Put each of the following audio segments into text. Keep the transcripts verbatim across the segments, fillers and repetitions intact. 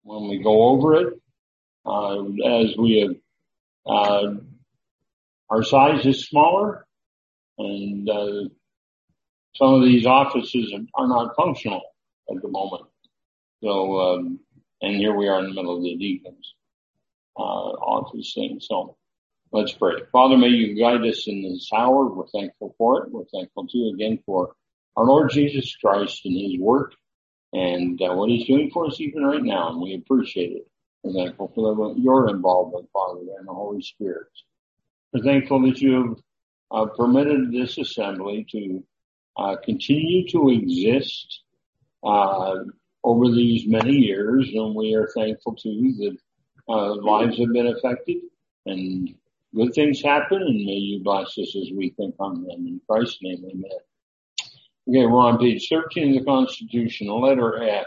when we go over it. Uh, as we have, uh, our size is smaller, and uh, some of these offices are not functional at the moment. So, um, and here we are in the middle of the deacons uh, office thing. So let's pray. Father, may you guide us in this hour. We're thankful for it. We're thankful too again for our Lord Jesus Christ and his work and uh, what he's doing for us even right now. And we appreciate it. We're thankful for the, your involvement, Father, and the Holy Spirit. We're thankful that you have uh, permitted this assembly to uh, continue to exist uh, over these many years. And we are thankful too that uh, lives have been affected and good things happen, and may you bless us as we think on them. In Christ's name, amen. Okay, we're on page thirteen of the Constitution, letter F.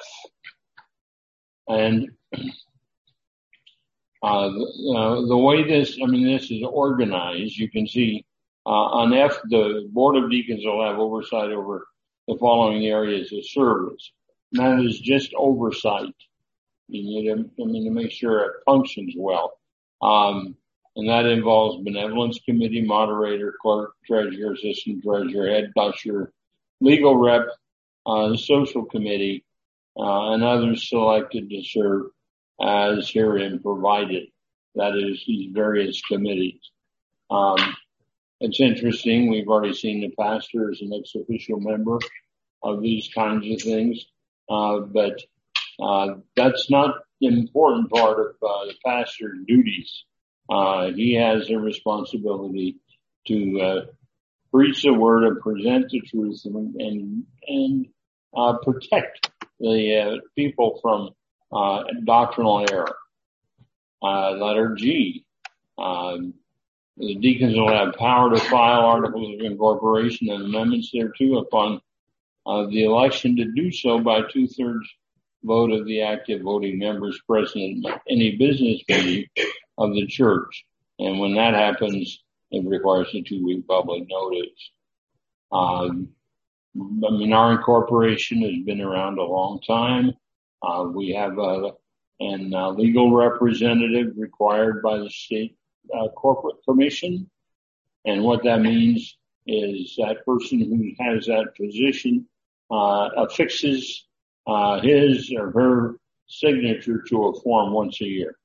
And uh, the, uh, the way this, I mean, this is organized, you can see uh, on F, the Board of Deacons will have oversight over the following areas of service. And that is just oversight. You need to, I mean, to make sure it functions well. Um, And that involves benevolence committee, moderator, clerk, treasurer, assistant treasurer, head usher, legal rep, uh, the social committee, uh, and others selected to serve as herein provided. That is, these various committees. Um, it's interesting. We've already seen the pastor as an ex-official member of these kinds of things, uh, but uh, that's not the important part of uh, the pastor's duties. Uh, he has a responsibility to, uh, preach the word and present the truth and, and, and uh, protect the, uh, people from, uh, doctrinal error. Uh, letter G, um, the deacons will have power to file articles of incorporation and amendments thereto upon, uh, the election to do so by two thirds vote of the active voting members present at any business meeting of the church. And when that happens, it requires a two-week public notice. Um, I mean, our incorporation has been around a long time. Uh, we have a, an uh, legal representative required by the state uh, corporate commission. And what that means is that person who has that position uh, affixes uh, his or her signature to a form once a year.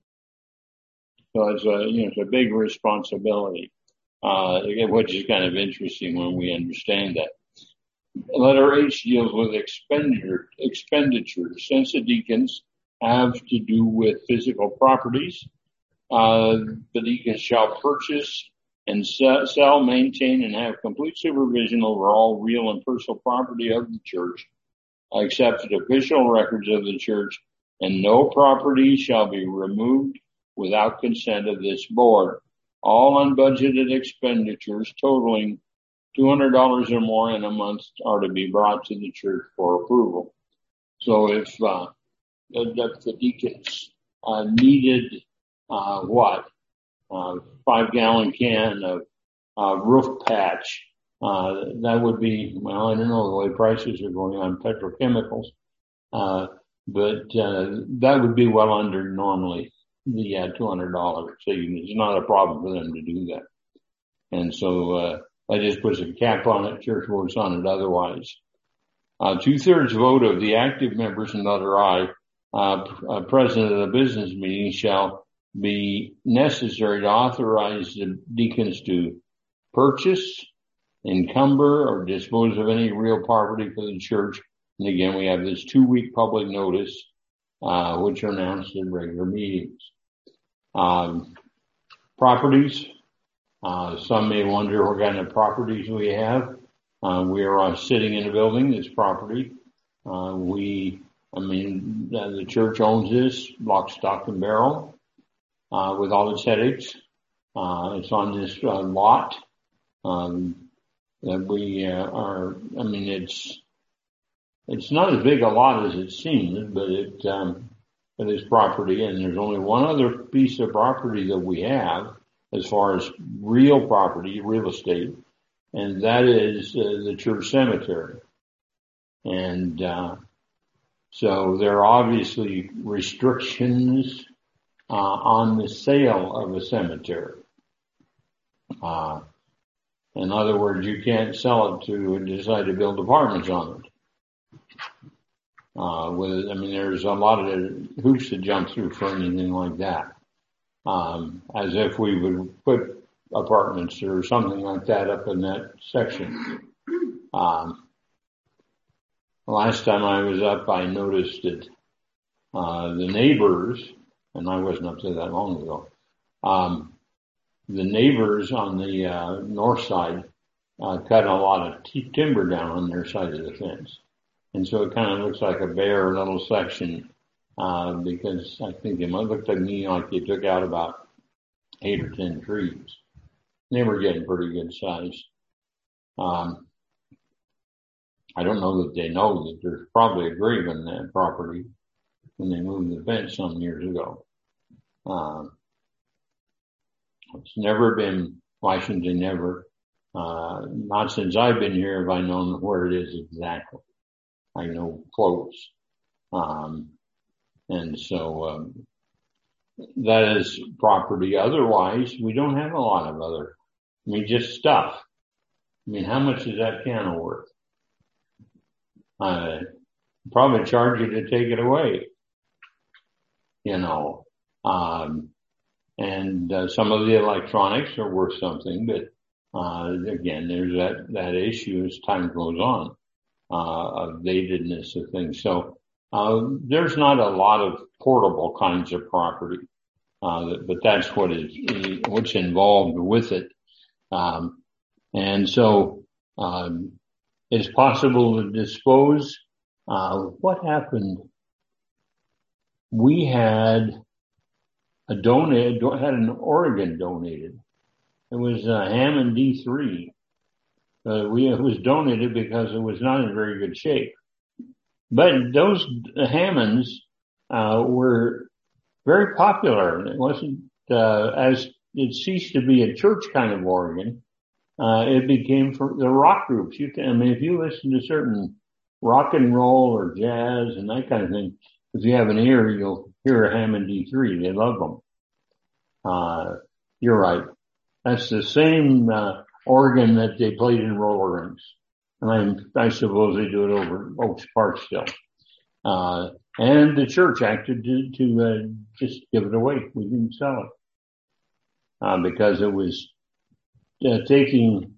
So it's a, you know, it's a big responsibility, uh, which is kind of interesting when we understand that. Letter H deals with expenditure, expenditures. Since the deacons have to do with physical properties, uh, the deacons shall purchase and sell, maintain, and have complete supervision over all real and personal property of the church, except the official records of the church, and no property shall be removed without consent of this board. All unbudgeted expenditures totaling two hundred dollars or more in a month are to be brought to the church for approval. So if, uh, if the deacons, uh, needed, uh, what? Uh, five gallon can of, uh, roof patch, uh, that would be, well, I don't know the way prices are going on petrochemicals, uh, but, uh, that would be well under normally the uh, two hundred dollars. So you, it's not a problem for them to do that. And so, uh, I just put a cap on it. Church votes on it otherwise. Uh, two thirds vote of the active members in letter I, uh, uh, present at a business meeting shall be necessary to authorize the deacons to purchase, encumber, or dispose of any real property for the church. And again, we have this two week public notice, uh, which are announced in regular meetings. Um, properties, uh, some may wonder what kind of properties we have. Uh, we are uh, sitting in a building that's property. Uh, we, I mean, uh, the church owns this, lock, stock, and barrel, uh, with all its headaches. Uh, it's on this uh, lot. Um, that we uh, are, I mean, it's, it's not as big a lot as it seems, but it, um, it is property, and there's only one other piece of property that we have as far as real property, real estate, and that is uh, the church cemetery. And, uh, So there are obviously restrictions uh, on the sale of a cemetery. Uh, in other words, you can't sell it to decide to build apartments on it. Uh, with, I mean, there's a lot of hoops to jump through for anything like that. Um, as if we would put apartments or something like that up in that section. Um, last time I was up, I noticed that, uh, the neighbors, and I wasn't up there that long ago, um, the neighbors on the, uh, north side, uh, cut a lot of t- timber down on their side of the fence. And so it kind of looks like a bare little section, uh, because I think it might look to me like they took out about eight or ten trees. They were getting pretty good size. Um, I don't know that they know that there's probably a grave in that property when they moved the fence some years ago. Um, it's never been, why shouldn't they never? Uh, not since I've been here have I known where it is exactly. I know close. Um, and so, um, that is property. Otherwise, we don't have a lot of other, I mean, just stuff. I mean, how much is that piano worth? Uh, probably charge you to take it away, you know. Um, and uh, some of the electronics are worth something, but uh, again, there's that that issue as time goes on, uh, of datedness of things. So uh, there's not a lot of portable kinds of property, uh, but that's what is what's involved with it. Um, and so um, it's possible to dispose. Uh, what happened? We had a donate, had an organ donated. It was a Hammond D three. Uh, we, it was donated because it was not in very good shape. But those Hammonds, uh, were very popular. It wasn't, uh, as it ceased to be a church kind of organ, uh, it became for the rock groups. You can, I mean, if you listen to certain rock and roll or jazz and that kind of thing, if you have an ear, you'll hear a Hammond D three. They love them. Uh, you're right. That's the same, uh, organ that they played in roller rinks. And I, I suppose they do it over Oaks Park still. Uh, and the church acted to, to, uh, just give it away. We didn't sell it. Uh, because it was, uh, taking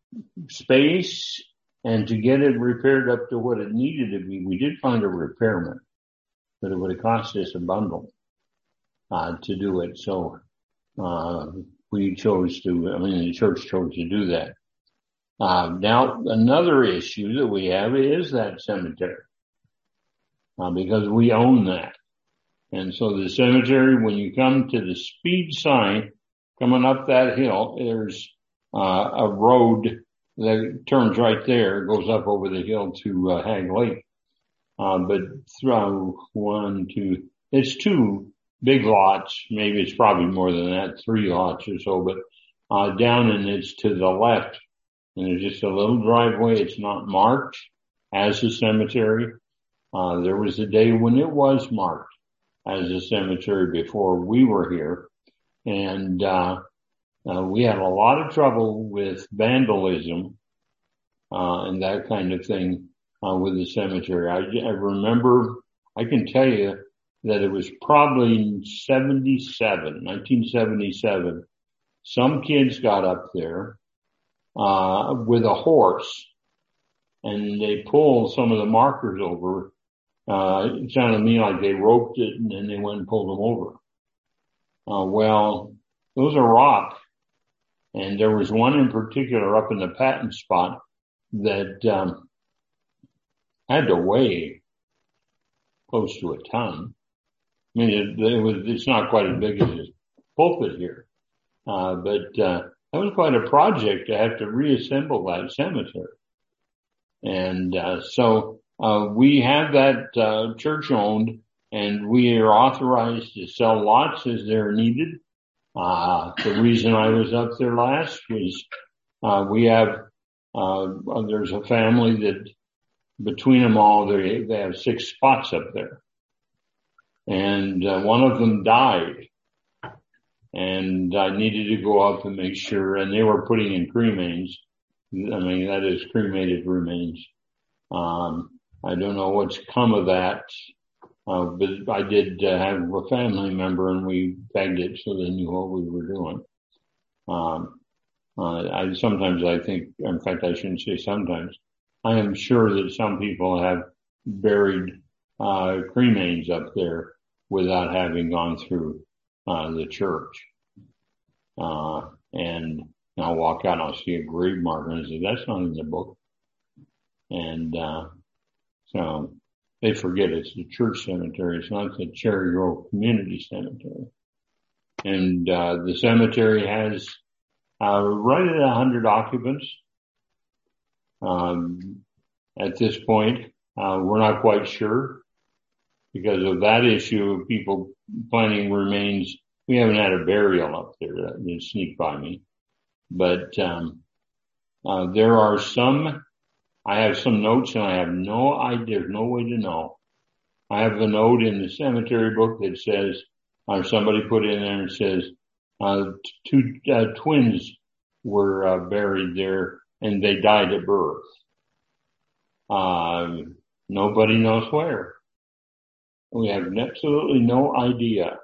space, and to get it repaired up to what it needed to be, we did find a repairman, but it would have cost us a bundle, uh, to do it. So, uh, we chose to, I mean, the church chose to do that. Uh, now another issue that we have is that cemetery, uh, because we own that. And so the cemetery, when you come to the speed sign coming up that hill, there's, uh, a road that turns right there, goes up over the hill to, uh, Hag Lake. Uh, but through one, two, it's two big lots. Maybe it's probably more than that, three lots or so, but, uh, down and it's to the left. And there's just a little driveway. It's not marked as a cemetery. Uh, there was a day when it was marked as a cemetery before we were here. And, uh, uh, we had a lot of trouble with vandalism, uh, and that kind of thing, uh, with the cemetery. I, I remember, I can tell you that it was probably seventy-seven, nineteen seventy-seven. Some kids got up there, uh, with a horse, and they pulled some of the markers over. Uh, it sounded to me like they roped it and then they went and pulled them over. Uh, well, those are rock. And there was one in particular up in the Patton spot that, um, had to weigh close to a ton. I mean, it, it was, it's not quite as big as this pulpit here. Uh, but, uh, that was quite a project to have to reassemble that cemetery. And, uh, so, uh, we have that, uh, church owned, and we are authorized to sell lots as they're needed. Uh, the reason I was up there last was, uh, we have, uh, there's a family that, between them all, they, they have six spots up there. And uh, one of them died. And I needed to go up and make sure, and they were putting in cremains. I mean, that is cremated remains. Um, I don't know what's come of that, uh, but I did uh, have a family member, and we begged it so they knew what we were doing. Um, uh, I sometimes I think, in fact, I shouldn't say sometimes. I am sure that some people have buried uh cremains up there without having gone through uh the church. Uh, and I'll walk out and I'll see a grave marker and I say, that's not in the book. And, uh, so they forget it's the church cemetery. It's not the Cherry Grove Community Cemetery. And, uh, the cemetery has, uh, right at a hundred occupants. Um, at this point, uh, we're not quite sure because of that issue of people planting remains. We haven't had a burial up there that did sneak by me, but, um, uh, there are some, I have some notes and I have no idea, there's no way to know. I have a note in the cemetery book that says, or somebody put in there and says, uh, two, uh, twins were, uh, buried there and they died at birth. Um, nobody knows where. We have absolutely no idea.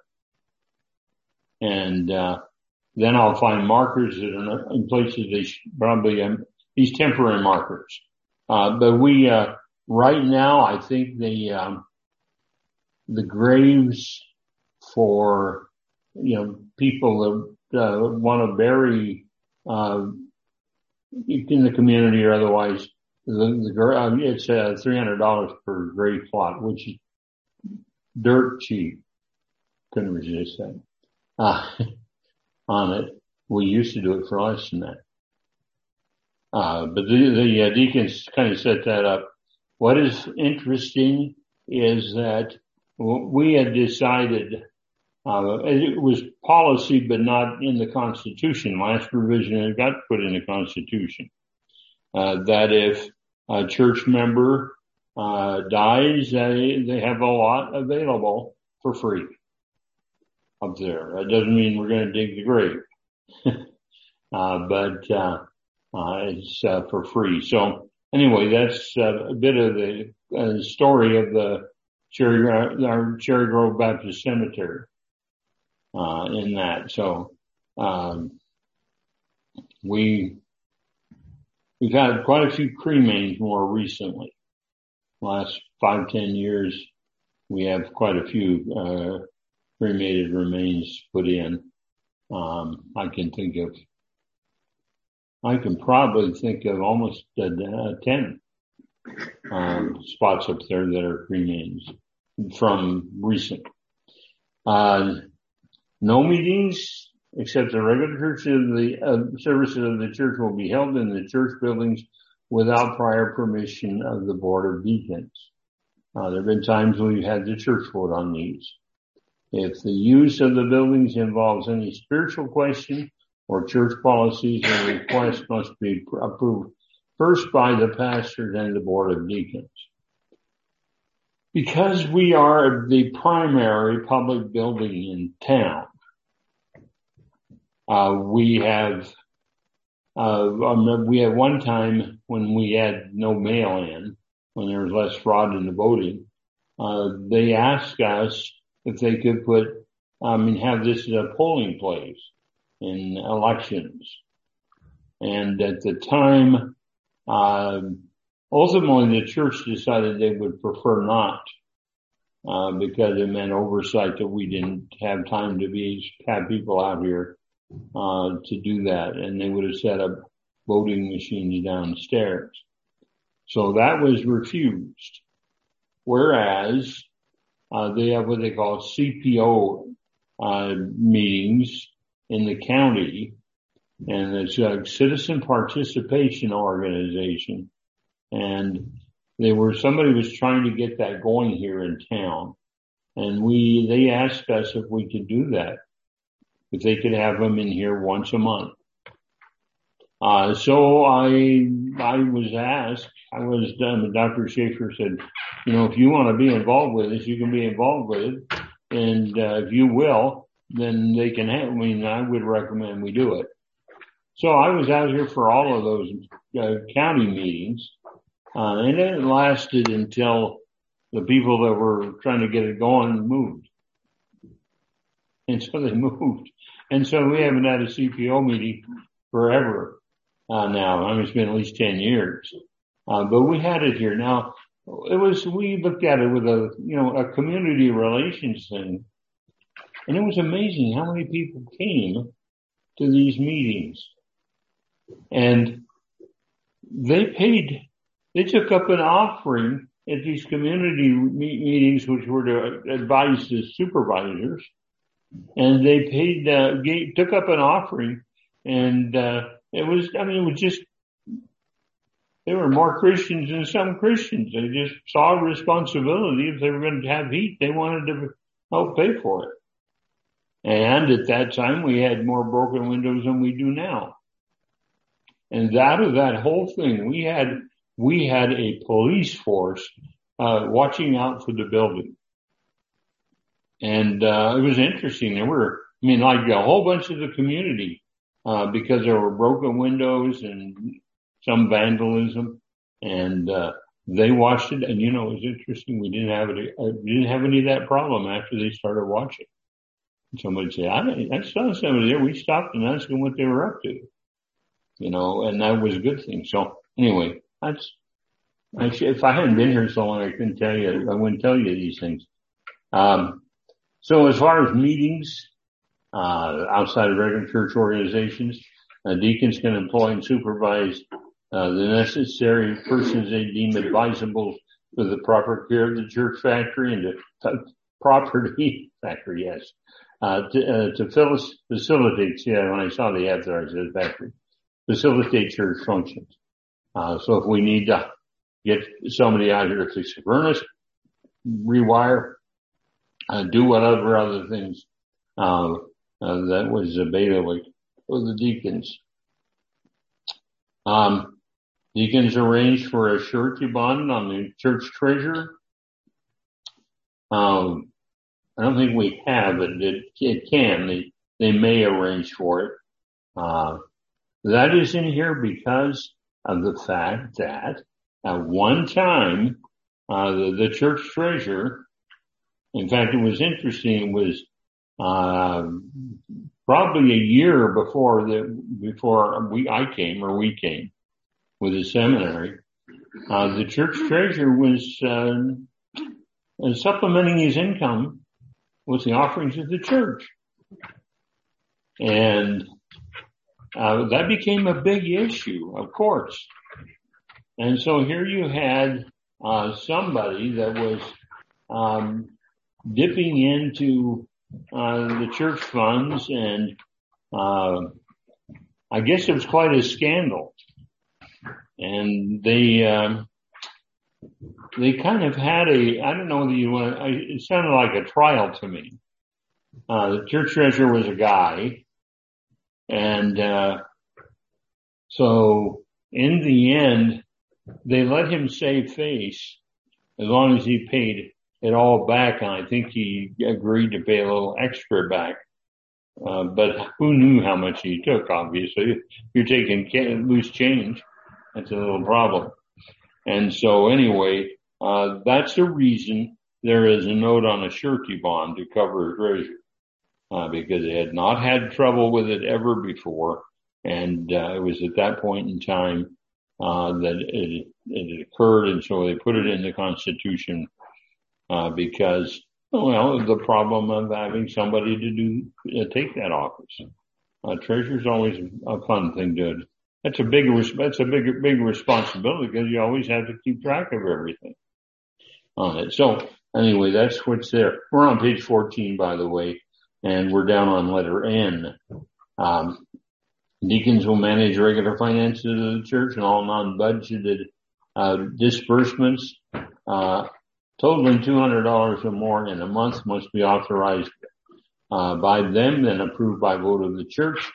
And, uh, then I'll find markers that are in places they should probably, um, these temporary markers. Uh, but we, uh, right now, I think the, um, the graves for, you know, people that, uh, want to bury, uh, in the community or otherwise, the, the, it's, uh, three hundred dollars per grave plot, which is dirt cheap. Couldn't resist that. Uh, on it. We used to do it for less than that. Uh, but the, the uh, deacons kind of set that up. What is interesting is that we had decided, uh, it was policy, but not in the Constitution. Last revision, it got put in the Constitution, uh, that if a church member, uh, dies, they, they have a lot available for free up there. That doesn't mean we're going to dig the grave. uh, but, uh, uh, it's, uh, for free. So anyway, that's uh, a bit of the uh, story of the Cherry, our Cherry Grove Baptist Cemetery, uh, in that. So, um, we, we've had quite a few cremains more recently. Last five, ten years, we have quite a few, uh, cremated remains put in. Um, I can think of, I can probably think of almost uh, ten, um, spots up there that are cremains from recent. Uh, no meetings except the regular church of the uh, services of the church will be held in the church buildings without prior permission of the board of deacons. Uh, there have been times we've had the church vote on these. If the use of the buildings involves any spiritual question or church policies, the request must be approved first by the pastor and the board of deacons. Because we are the primary public building in town, uh, we have, uh, we had one time when we had no mail-in, when there was less fraud in the voting, uh, they asked us if they could put, I mean, have this as a polling place in elections. And at the time, uh, ultimately the church decided they would prefer not, uh, because it meant oversight that we didn't have time to be, have people out here, uh, to do that. And they would have set up voting machines downstairs. So that was refused. Whereas, Uh, they have what they call C P O, uh, meetings in the county, and it's a citizen participation organization. And they were, somebody was trying to get that going here in town. And we, they asked us if we could do that, if they could have them in here once a month. Uh, so I, I was asked, I was done, Doctor Schaefer said, you know, if you want to be involved with this, you can be involved with it. And, uh, if you will, then they can have, I mean, I would recommend we do it. So I was out here for all of those, uh, county meetings, uh, and it lasted until the people that were trying to get it going moved. And so they moved. And so we haven't had a C P O meeting forever. Uh, now, I mean, it's been at least ten years. Uh, but we had it here. Now, it was, we looked at it with a, you know, a community relations thing. And it was amazing how many people came to these meetings. And they paid, they took up an offering at these community me- meetings, which were to advise the supervisors. And they paid, uh, gave, took up an offering and, uh, It was, I mean, it was just, there were more Christians than some Christians. They just saw a responsibility. If they were going to have heat, they wanted to help pay for it. And at that time, we had more broken windows than we do now. And out of that whole thing, we had, we had a police force, uh, watching out for the building. And, uh, it was interesting. There were, I mean, like a whole bunch of the community, Uh, because there were broken windows and some vandalism, and uh, they watched it. And you know, it was interesting. We didn't have it. Uh, we didn't have any of that problem after they started watching. And somebody said, "I, I saw somebody there." We stopped and asked them what they were up to. You know, and that was a good thing. So anyway, that's. I should, if I hadn't been here so long, I couldn't tell you. I wouldn't tell you these things. Um, so as far as meetings. Uh, outside of regular church organizations, uh, deacons can employ and supervise, uh, the necessary persons they deem advisable for the proper care of the church factory and the uh, property factory, yes, uh, to, uh, to facilitate, yeah, when I saw the ad there, I said factory, facilitate church functions. Uh, so if we need to get somebody out here to fix the furnace, rewire, uh, do whatever other things, uh, Uh, that was the bailiwick for the deacons. Um, deacons arranged for a surety bond on the church treasurer. Um, I don't think we have it. It, it can. They, they may arrange for it. Uh, that is in here because of the fact that at one time, uh, the, the church treasurer, in fact, it was interesting, it was Uh, probably a year before the, before we, I came or we came with the seminary, uh, the church treasurer was, uh, supplementing his income with the offerings of the church. And, uh, that became a big issue, of course. And so here you had, uh, somebody that was, um, dipping into Uh, the church funds, and uh, I guess it was quite a scandal. And they um, they kind of had a, I don't know that you want, it sounded like a trial to me. Uh, the church treasurer was a guy, and uh, so in the end, they let him save face as long as he paid it all back, and I think he agreed to pay a little extra back. Uh, but who knew how much he took, obviously. If you're taking loose change, that's a little problem. And so anyway, uh, that's the reason there is a note on a surety bond to cover a treasure, uh, because they had not had trouble with it ever before. And, uh, it was at that point in time, uh, that it, it occurred. And so they put it in the Constitution. Uh, because, well, the problem of having somebody to do, uh, take that office. Uh, treasurer's always a fun thing to, that's a big, that's a big, big responsibility because you always have to keep track of everything on it. So anyway, that's what's there. We're on page fourteen, by the way, and we're down on letter N. Um, deacons will manage regular finances of the church and all non-budgeted, uh, disbursements, uh, totaling two hundred dollars or more in a month must be authorized, uh, by them, then approved by vote of the church.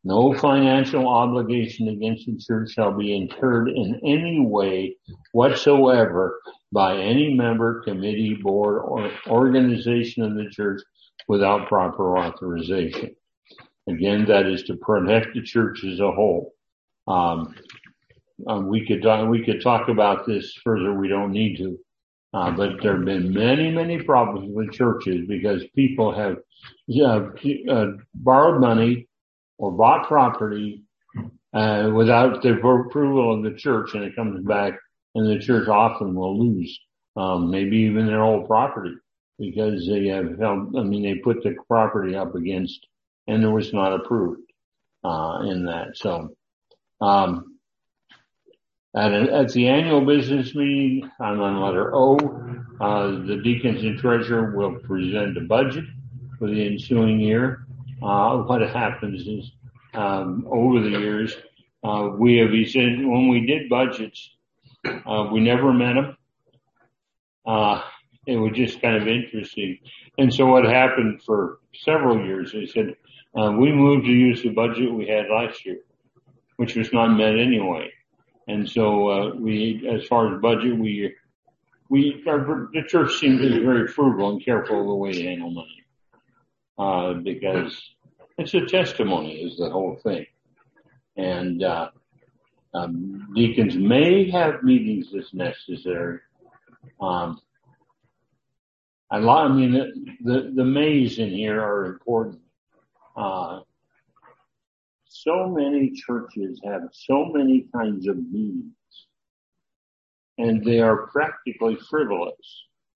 No financial obligation against the church shall be incurred in any way whatsoever by any member, committee, board, or organization of the church without proper authorization. Again, that is to protect the church as a whole. Um, um, we could talk, we could talk about this further. We don't need to. Uh, but there have been many, many problems with churches because people have uh, uh, borrowed money or bought property uh, without the approval of the church, and it comes back, and the church often will lose um, maybe even their whole property because they have held, I mean, they put the property up against, and it was not approved uh, in that. So um At, a, at the annual business meeting, I'm on letter O, uh, the deacons and treasurer will present a budget for the ensuing year. Uh, what happens is, um, over the years, uh, we have, he said, when we did budgets, uh, we never met them. Uh, it was just kind of interesting. And so what happened for several years, they said, uh, we moved to use the budget we had last year, which was not met anyway. And so, uh, we, as far as budget, we, we, our, the church seems to be very frugal and careful of the way to handle money. Uh, because it's a testimony is the whole thing. And, uh, um, deacons may have meetings as necessary. Um, I, I mean, the, the, the mays in here are important. Uh, So many churches have so many kinds of meetings, and they are practically frivolous.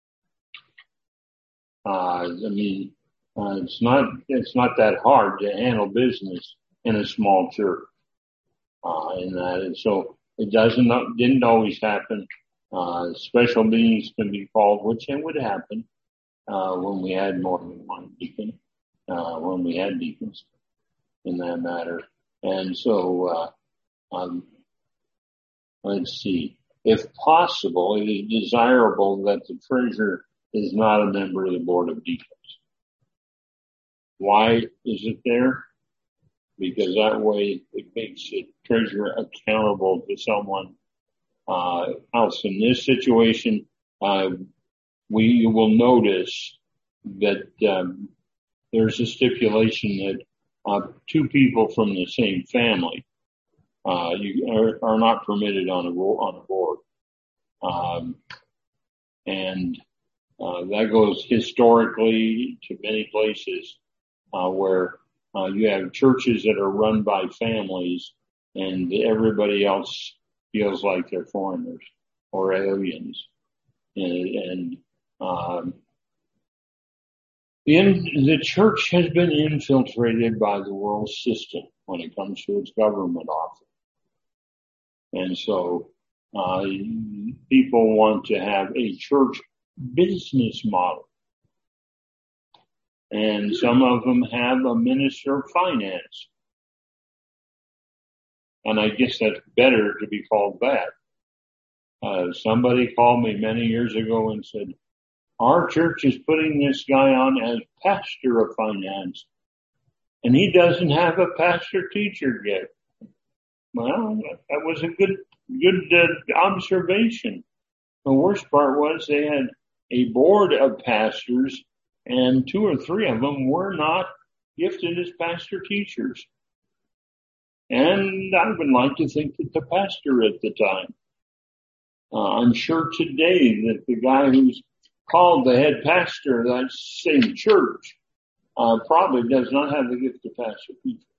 Uh, I mean, uh, it's not, it's not that hard to handle business in a small church, uh, in that. And so it doesn't, didn't always happen. Uh, special meetings can be called, which it would happen, uh, when we had more than one deacon, uh, when we had deacons in that matter. And so, uh, um, let's see, if possible, it is desirable that the treasurer is not a member of the board of deacons. Why is it there? Because that way it makes the treasurer accountable to someone, uh, else. In this situation, uh, we will notice that, um, there's a stipulation that Uh, two people from the same family, uh, you are, are not permitted on a, on a board. Um, and, uh, that goes historically to many places, uh, where, uh, you have churches that are run by families and everybody else feels like they're foreigners or aliens. And, and, um, In, the church has been infiltrated by the world system when it comes to its government office. And so, uh, people want to have a church business model. And some of them have a minister of finance. And I guess that's better to be called that. Uh, somebody called me many years ago and said, our church is putting this guy on as pastor of finance, and he doesn't have a pastor teacher yet. Well, that was a good, good uh, observation. The worst part was they had a board of pastors, and two or three of them were not gifted as pastor teachers. And I would like to think that the pastor at the time, uh, I'm sure today that the guy who's called the head pastor of that same church, uh, probably does not have the gift of pastor teacher.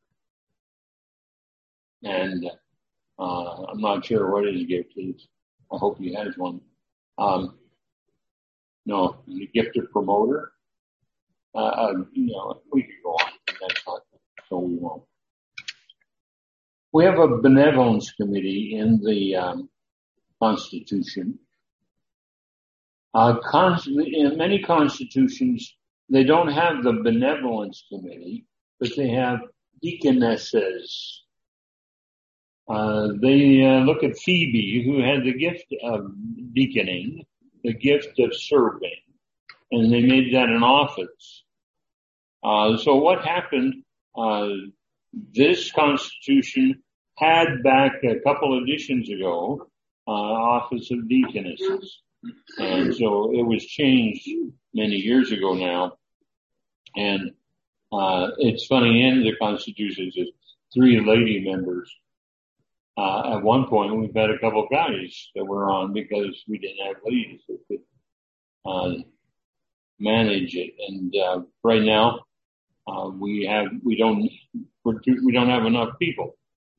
And, uh, I'm not sure what his gift is. I hope he has one. Um, no, the gift of promoter. Uh, uh, you know, we could go on. That's not, so we won't. We have a benevolence committee in the, um, Constitution. Uh, constantly, in many constitutions, they don't have the benevolence committee, but they have deaconesses. Uh, they uh, look at Phoebe, who had the gift of deaconing, the gift of serving, and they made that an office. Uh, so what happened, uh, this Constitution had back a couple editions ago, uh, office of deaconesses. And so it was changed many years ago now. And, uh, it's funny, in the Constitution, it's three lady members. Uh, at one point, we've had a couple guys that were on because we didn't have ladies that could, uh, manage it. And, uh, right now, uh, we have, we don't, we're too, we don't have enough people,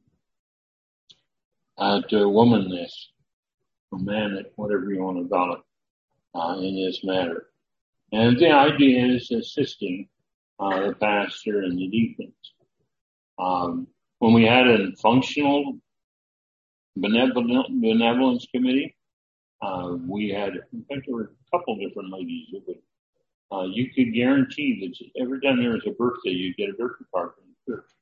uh, to woman this, or man it, whatever you want to call it, uh, in this matter. And the idea is assisting, uh, the pastor and the deacons. Um, when we had a functional benevolent, benevolence committee, uh, we had, in fact, there were a couple different ladies that would, uh, you could guarantee that every time there was a birthday, you'd get a birthday card from the church.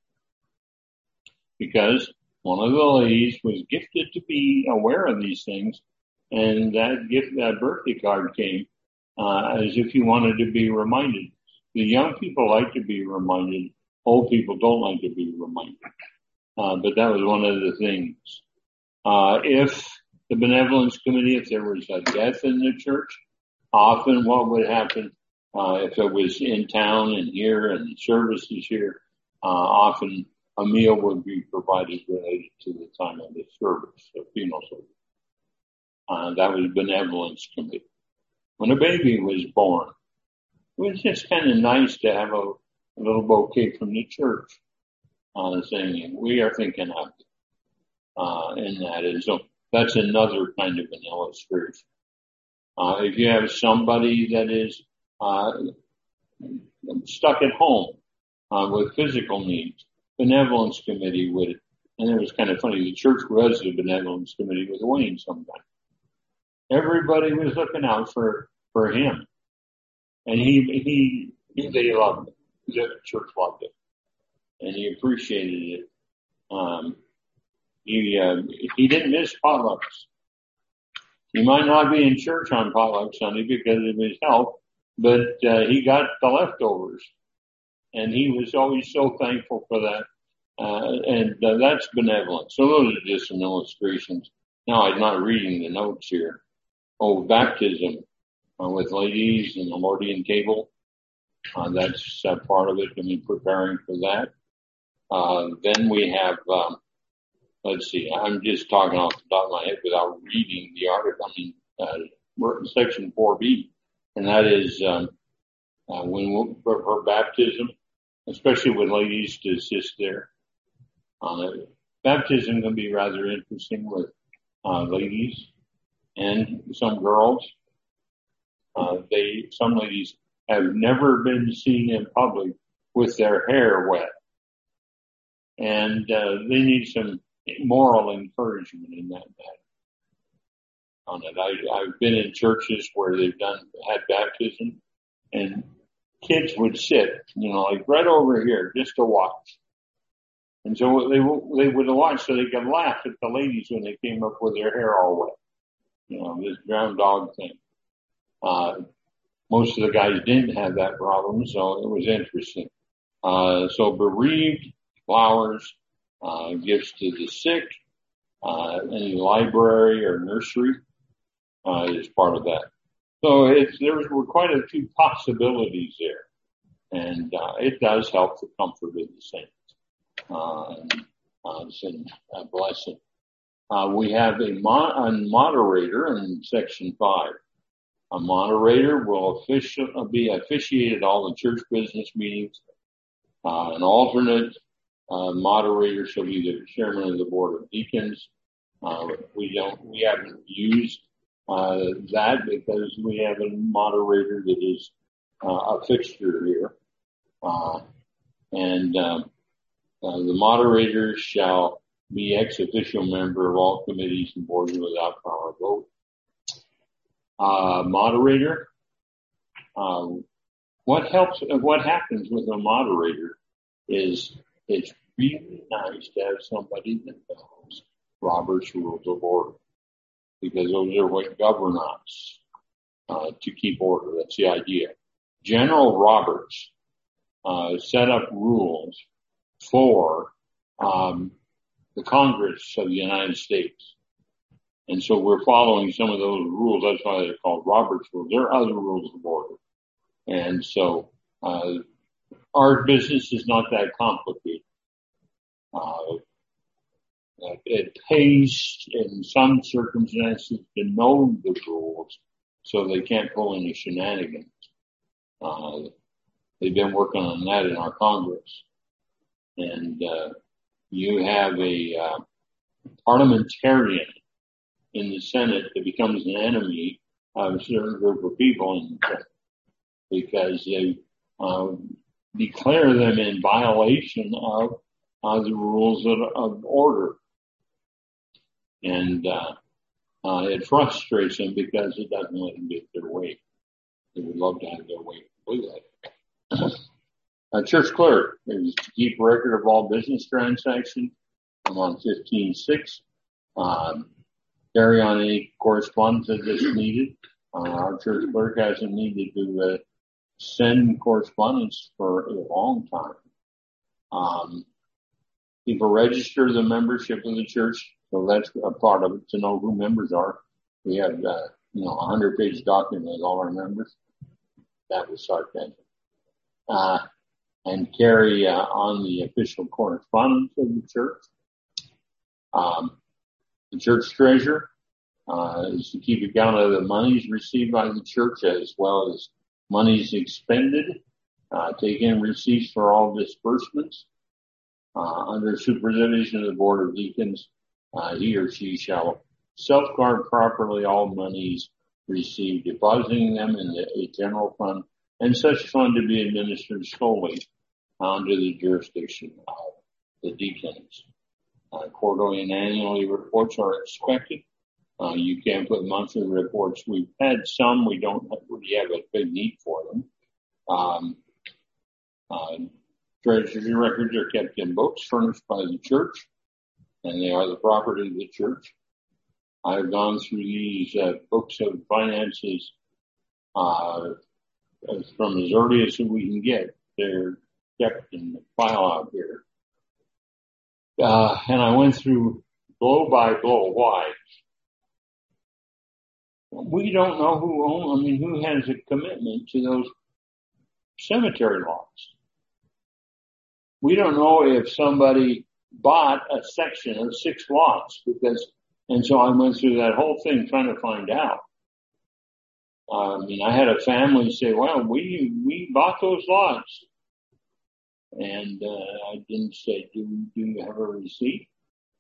Because one of the ladies was gifted to be aware of these things, and that gift, that birthday card came, uh, as if you wanted to be reminded. The young people like to be reminded. Old people don't like to be reminded. Uh, but that was one of the things. Uh, if the benevolence committee, if there was a death in the church, often what would happen, uh, if it was in town and here and the services here, uh, often a meal would be provided related to the time of the service, the funeral service. Uh, that was benevolence committee. When a baby was born, it was just kind of nice to have a, a little bouquet from the church, uh, saying, we are thinking of it. Uh, and that is, so that's another kind of an illustration. Uh, if you have somebody that is, uh, stuck at home, uh, with physical needs, benevolence committee would, and it was kind of funny, the church was the benevolence committee with Wayne sometimes. Everybody was looking out for, for him. And he, he, he, they loved it. The church loved it. And he appreciated it. Um, he, uh, he didn't miss potlucks. He might not be in church on potluck Sunday because of his health, but, uh, he got the leftovers. And he was always so thankful for that. Uh, and uh, that's benevolent. So those are just some illustrations. Now I'm not reading the notes here. Oh, baptism uh, with ladies and the Lordian table. Uh, that's uh, part of it. I mean, preparing for that. Uh, then we have, um, let's see, I'm just talking off the top of my head without reading the article. I mean, uh, we're in section four B, and that is, um, uh, when for, for baptism, especially with ladies to assist there. Uh, baptism can be rather interesting with, uh, ladies and some girls. Uh, they, some ladies have never been seen in public with their hair wet. And, uh, they need some moral encouragement in that matter. On it. I, I've been in churches where they've done, had baptism, and kids would sit, you know, like right over here just to watch. And so they, they would watch so they could laugh at the ladies when they came up with their hair all wet. You know, this ground dog thing. Uh, most of the guys didn't have that problem, so it was interesting. Uh, so bereaved, flowers, uh, gifts to the sick, uh, any library or nursery, uh, is part of that. So it's, there were quite a few possibilities there. And, uh, it does help the comfort of the saints. Uh, uh, it's a blessing. Uh, we have a, mo- a moderator in section five. A moderator will official, be officiate at all the church business meetings. Uh, an alternate, uh, moderator shall be the chairman of the board of deacons. Uh, we don't, we haven't used, uh, that because we have a moderator that is, uh, a fixture here. Uh, and, um, uh, the moderator shall be ex officio member of all committees and boards without power of vote. Uh, moderator, uh, what helps, what happens with a moderator is it's really nice to have somebody that knows Robert's Rules of Order, because those are what govern us, uh, to keep order. That's the idea. General Roberts, uh, set up rules for um, the Congress of the United States. And so we're following some of those rules. That's why they're called Robert's rules. There are other rules of order. And so uh, our business is not that complicated. Uh, it pays in some circumstances to know the rules so they can't pull any shenanigans. Uh, they've been working on that in our Congress. And uh, you have a uh, parliamentarian in the Senate that becomes an enemy of a certain group of people in the Senate because they uh, declare them in violation of uh, the rules of, of order. And uh, uh, it frustrates them because it doesn't let them get their way. They would love to have their way completely. A church clerk is to keep record of all business transactions. I'm on fifteen six. Um, carry on any correspondence that is needed. Uh, our church clerk hasn't needed to uh, send correspondence for a long time. Um, people register the membership of the church, so that's a part of it to know who members are. We have, uh, you know, a hundred page document with all our members. That was sarcasm. Uh, and carry uh, on the official correspondence of the church. Um, the church treasurer uh, is to keep account of the monies received by the church as well as monies expended. Uh, take in receipts for all disbursements. Uh, under supervision of the Board of Deacons, uh, he or she shall safeguard properly all monies received, depositing them in the, a general fund and such fund to be administered solely under the jurisdiction of the deacons. Uh, quarterly and annually reports are expected. Uh, you can't put monthly reports. We've had some. We don't really have a big need for them. Um, uh, treasury records are kept in books furnished by the church, and they are the property of the church. I've gone through these uh, books of finances uh, from as early as we can get. They're kept in the file out here. Uh, and I went through blow by blow. Why? We don't know who owns, I mean, who has a commitment to those cemetery lots. We don't know if somebody bought a section of six lots because, and so I went through that whole thing trying to find out. Uh, I mean, I had a family say, well, we, we bought those lots. And, uh, I didn't say, do, do you have a receipt?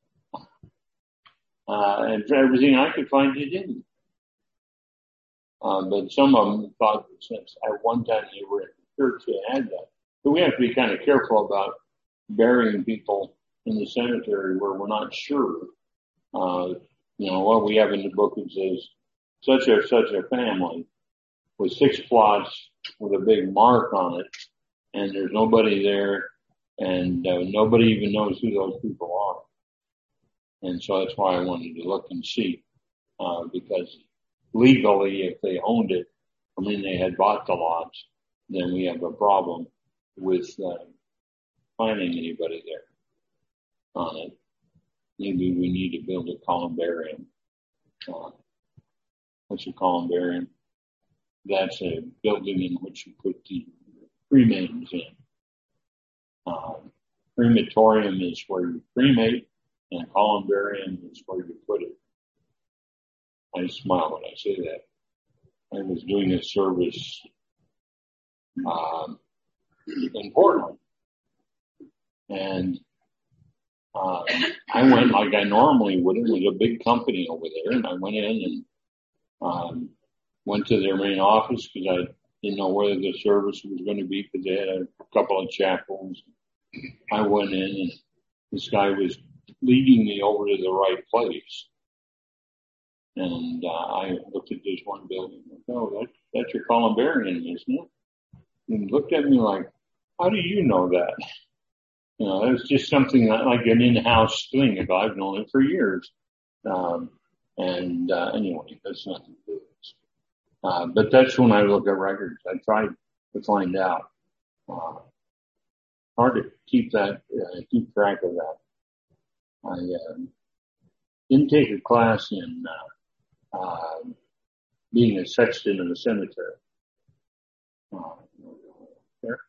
Uh, and for everything I could find, you didn't. Uh, but some of them thought that since at one time they were in the church, they had that. But we have to be kind of careful about burying people in the cemetery where we're not sure. Uh, you know, what we have in the book, it says such a, such a family with six plots with a big mark on it. And there's nobody there, and uh, nobody even knows who those people are. And so that's why I wanted to look and see, uh, because legally, if they owned it, I mean, they had bought the lots, then we have a problem with uh, finding anybody there on it. Maybe we need to build a columbarium. Uh, what's a columbarium? That's a building in which you put the cremains in. Um, crematorium is where you cremate, and columbarium is where you put it. I smile when I say that. I was doing a service um, in Portland, and uh, I went like I normally would. It was a big company over there, and I went in and um, went to their main office because I didn't know whether the service was going to be because they had a couple of chapels. I went in and this guy was leading me over to the right place. And uh, I looked at this one building and said, oh, that's, that's your columbarium, isn't it? And he looked at me like, how do you know that? You know, it was just something like an in-house thing. If I've known it for years. Um, and uh, anyway, that's nothing to do with this. Uh, but that's when I look at records. I tried to find out. Uh, hard to keep that, uh, keep track of that. I uh, didn't take a class in uh, uh, being a sexton in a cemetery. Uh, there.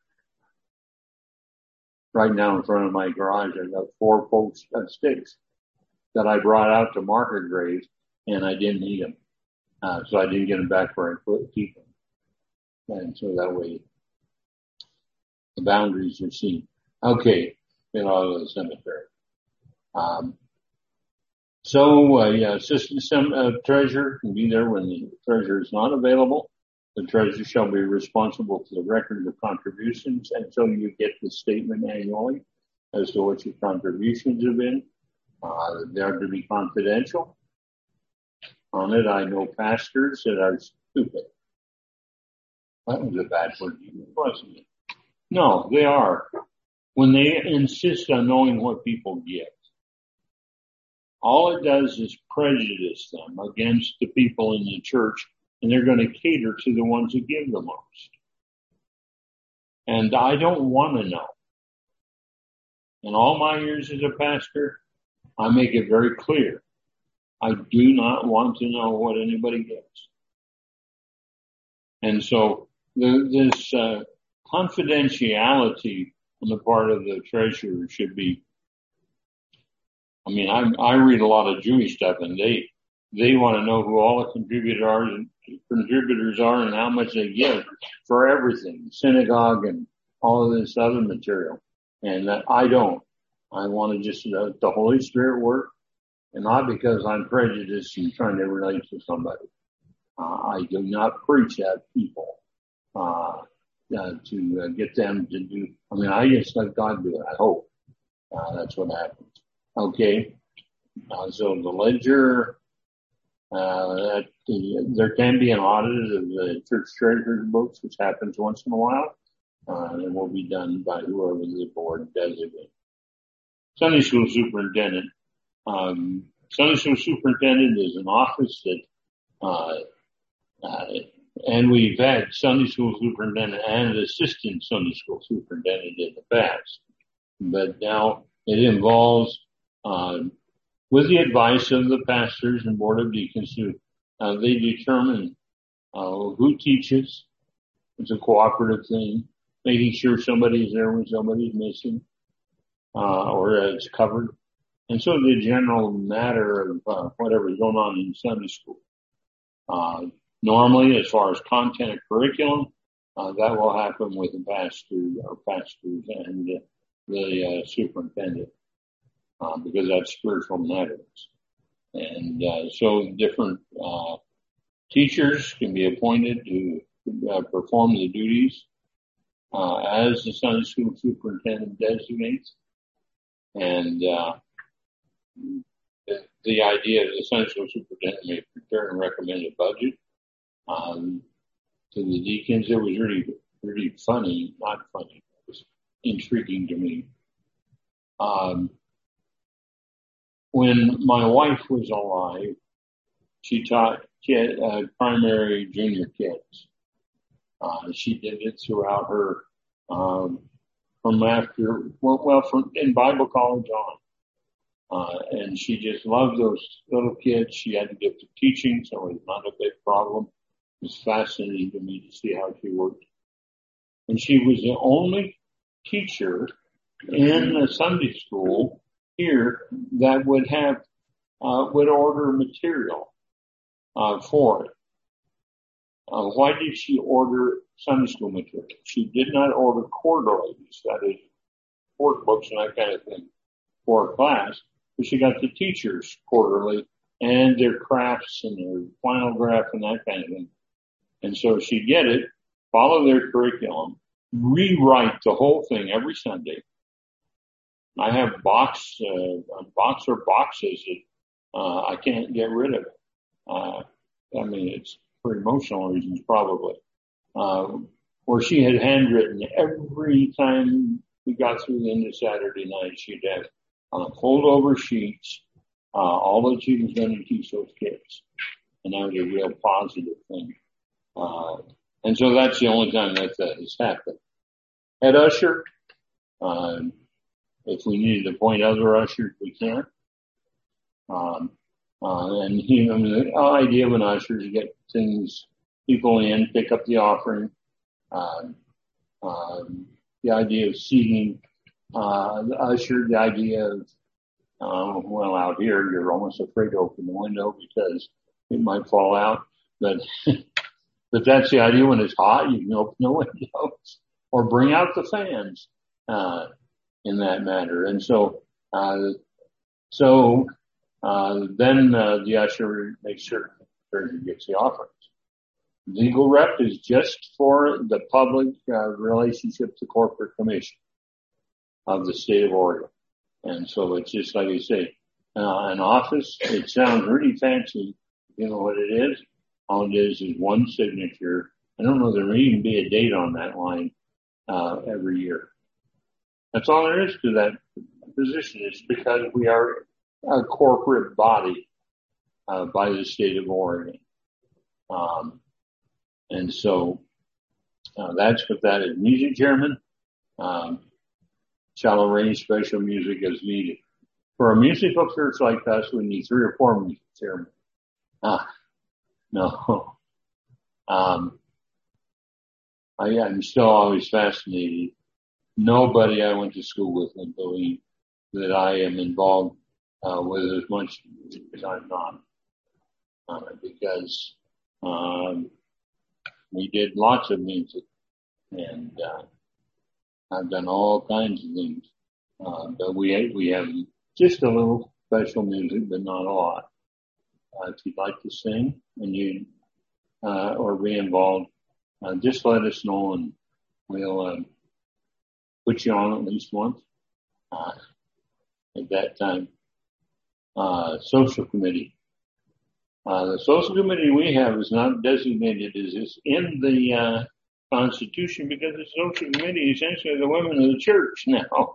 Right now in front of my garage, I've got four post uh, sticks that I brought out to marker graves, and I didn't need them. Uh, so I didn't get them back where I could keep them. And so that way the boundaries are seen. Okay, get out of the cemetery. Um, so, uh, yeah, assistant sem- uh, treasurer can be there when the treasurer is not available. The treasurer shall be responsible for the record of contributions until you get the statement annually as to what your contributions have been. Uh, they're to be confidential. On it, I know pastors that are stupid. That was a bad word, wasn't it? No, they are. When they insist on knowing what people give, all it does is prejudice them against the people in the church, and they're going to cater to the ones who give the most. And I don't want to know. In all my years as a pastor, I make it very clear. I do not want to know what anybody gets. And so the, this uh, confidentiality on the part of the treasurer should be, I mean, I, I read a lot of Jewish stuff, and they they want to know who all the contributors are, contributors are and how much they give for everything, synagogue and all of this other material. And that I don't. I want to just let the Holy Spirit work, and not because I'm prejudiced and trying to relate to somebody. Uh, I do not preach at people uh, uh to uh, get them to do. I mean, I just let God do it. I hope uh, that's what happens. Okay, uh, so the ledger. Uh, that the, there can be an audit of the church treasurer's books, which happens once in a while. Uh, and will be done by whoever the board designates. Sunday school superintendent. Um, Sunday school superintendent is an office that, uh, uh, and we've had Sunday school superintendent and assistant Sunday school superintendent in the past. But now it involves, uh, with the advice of the pastors and board of deacons, who, uh, they determine, uh, who teaches. It's a cooperative thing. Making sure somebody's there when somebody's missing, uh, or it's covered. And so the general matter of, uh, whatever's going on in Sunday school. Uh, normally, as far as content of curriculum, uh, that will happen with the pastor or pastors and uh, the, uh, superintendent, uh, because that's spiritual matters. And, uh, so different, uh, teachers can be appointed to, uh, perform the duties Uh, as the Sunday school superintendent designates. And, uh, the, the idea of the Sunday school superintendent may prepare and recommend a budget, um, to the deacons. It was really, really funny, not funny. It was intriguing to me. Um, when my wife was alive, she taught kid, uh, primary junior kids. Uh, she did it throughout her, um, from after, well, well, from in Bible college on. Uh, and she just loved those little kids. She had to get to teaching, so it was not a big problem. It was fascinating to me to see how she worked. And she was the only teacher in the Sunday school here that would have, uh, would order material, uh, for it. Uh, why did she order Sunday school material? She did not order quarterlies, that is, work books and that kind of thing for a class, but she got the teachers quarterly and their crafts and their final draft and that kind of thing. And so she'd get it, follow their curriculum, rewrite the whole thing every Sunday. I have box, uh, box or boxes that, uh, I can't get rid of. Uh, I mean, it's, for emotional reasons, probably, uh, where she had handwritten every time we got through the end of Saturday night. She'd have uh, holdover sheets, uh, all that she was going to teach those kids. And that was a real positive thing. Uh, and so that's the only time that that has happened. Head usher, Um, if we need to appoint other ushers, we can. Um, uh, and you know, the idea of an usher is to get things, people in, pick up the offering. Um, um, the idea of seating, uh, the usher, the idea of, uh, well, out here, you're almost afraid to open the window because it might fall out. But, but that's the idea. When it's hot, you can open the windows or bring out the fans, uh, in that matter. And so, uh, so, uh, then, uh, the usher makes sure he gets the offerings. Legal rep is just for the public, uh, relationship to corporate commission of the state of Oregon. And so it's just like I say, uh, an office, it sounds really fancy. You know what it is? All it is is one signature. I don't know, there may even be a date on that line, uh, every year. That's all there is to that position. It's because we are a corporate body, uh, by the state of Oregon. Um, and so, uh, that's what that is. Music chairman, um, shall arrange special music as needed. For a musical church like us, we need three or four music chairmen. Ah, no. Um, I, I'm still always fascinated. Nobody I went to school with would believe that I am involved, uh, with as much as I'm not. Uh, because, um, we did lots of music and, uh, I've done all kinds of things. Uh, but we, we have just a little special music, but not a lot. Uh, if you'd like to sing and you, uh, or be involved, uh, just let us know and we'll, um, put you on at least once, uh, at that time. Uh, social committee. Uh, the social committee we have is not designated as is in the, uh, Constitution because the social committee is essentially the women of the church now.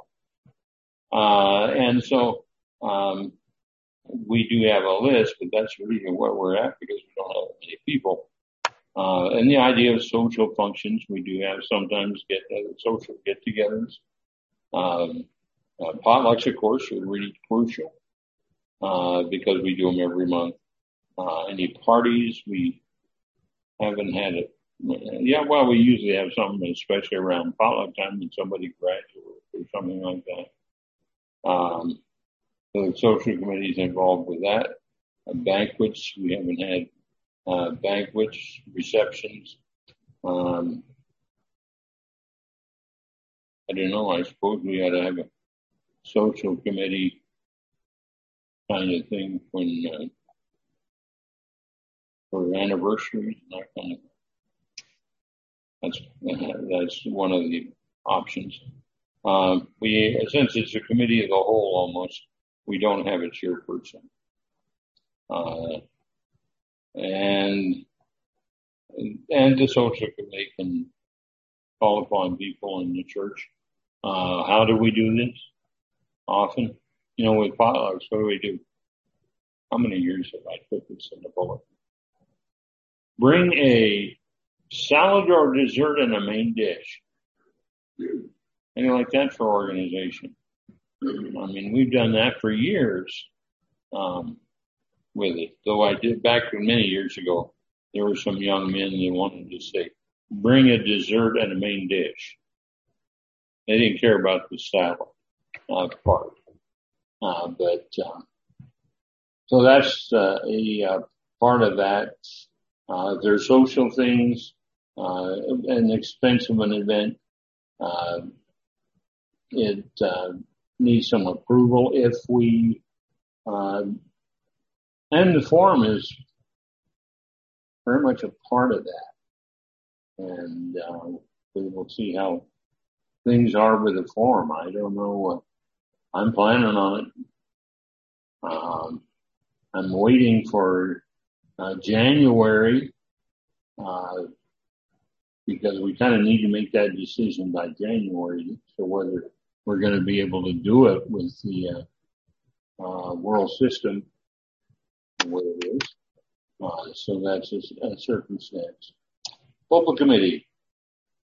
Uh, and so, um, we do have a list, but that's really where we're at because we don't have many people. Uh, and the idea of social functions, we do have sometimes get uh, social get-togethers. Um, uh, potlucks, of course, are really crucial, uh, because we do them every month. Uh, any parties, we haven't had it. Yeah, well, we usually have something, especially around potluck time when somebody graduates or something like that. Um, so the social committee is involved with that. Uh, banquets, we haven't had, uh, banquets, receptions. Um, I don't know, I suppose we ought to have a social committee kind of thing when, uh, for anniversaries and that kind of thing. That's, that's one of the options. Um, we, since it's a committee of the whole almost, we don't have a chairperson. Uh, and, and the social committee can call upon people in the church. Uh, how do we do this? Often, you know, with potlucks, what do we do? How many years have I put this in the bullet? Bring a salad or dessert and a main dish. Anything like that for organization. I mean, we've done that for years, um, with it. Though I did back many years ago, there were some young men that wanted to say, bring a dessert and a main dish. They didn't care about the salad, uh, part. Uh, but, uh, so that's, uh, a, uh, part of that. Uh, there's social things, uh, an expense of an event, uh, it, uh, needs some approval if we, uh, and the forum is very much a part of that. And, uh, we will see how things are with the forum. I don't know. Uh, I'm planning on it. Um, I'm waiting for, uh, January, uh, because we kind of need to make that decision by January. So whether we're going to be able to do it with the, uh, uh, world system, where it is. Uh, so that's a, a circumstance. Local committee.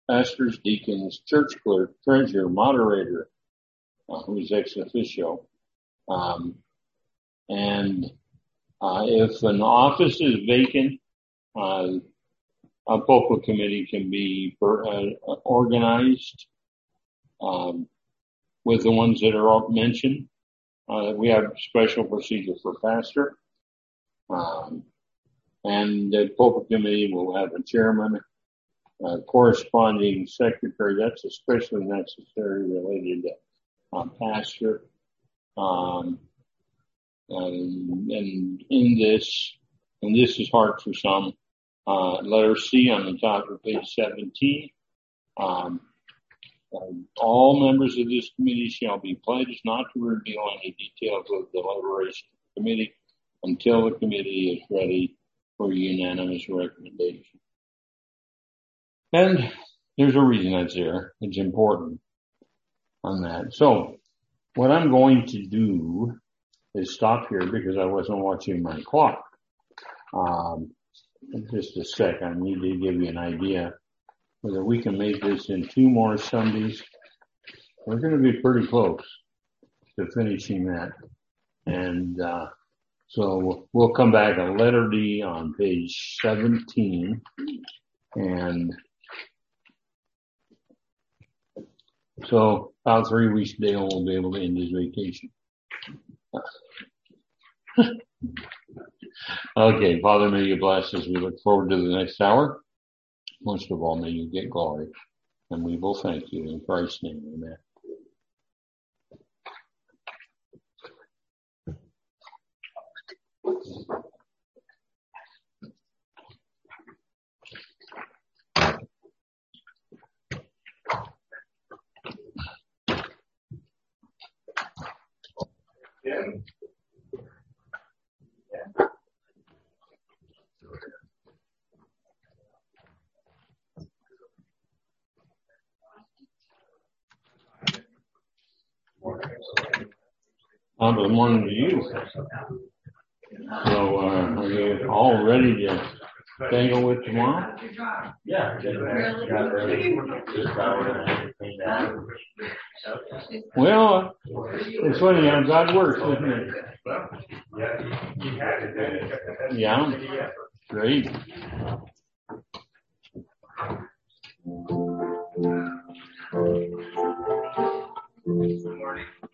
pastors, deacons, church clerk, treasurer, moderator, uh, who's ex officio. Um, and uh, if an office is vacant, uh, a vocal committee can be uh, organized um, with the ones that are mentioned. Uh, we have special procedure for pastor. Um, and the vocal committee will have a chairman, a corresponding secretary. That's especially necessary related to um, pastor. Um, and, and in this, and this is hard for some, uh, letter C on the top of page seventeen. Um, um, all members of this committee shall be pledged not to reveal any details of the deliberation of the committee until the committee is ready for unanimous recommendation. And there's a reason that's there. It's important on that. So what I'm going to do is stop here because I wasn't watching my clock. Um, just a sec. I need to give you an idea whether we can make this in two more Sundays. We're going to be pretty close to finishing that. And, uh, so we'll come back to letter D on page seventeen. And so about three weeks Dale will be able to end his vacation. Okay, Father, may you bless us. We look forward to the next hour. Most of all, may you get glory. And we will thank you in Christ's name. Amen. Yeah. Uh, good morning to you. So, uh, are you all ready to tangle with tomorrow? Yeah. Well, it's funny how God works, isn't it? Yeah. Great. Good morning.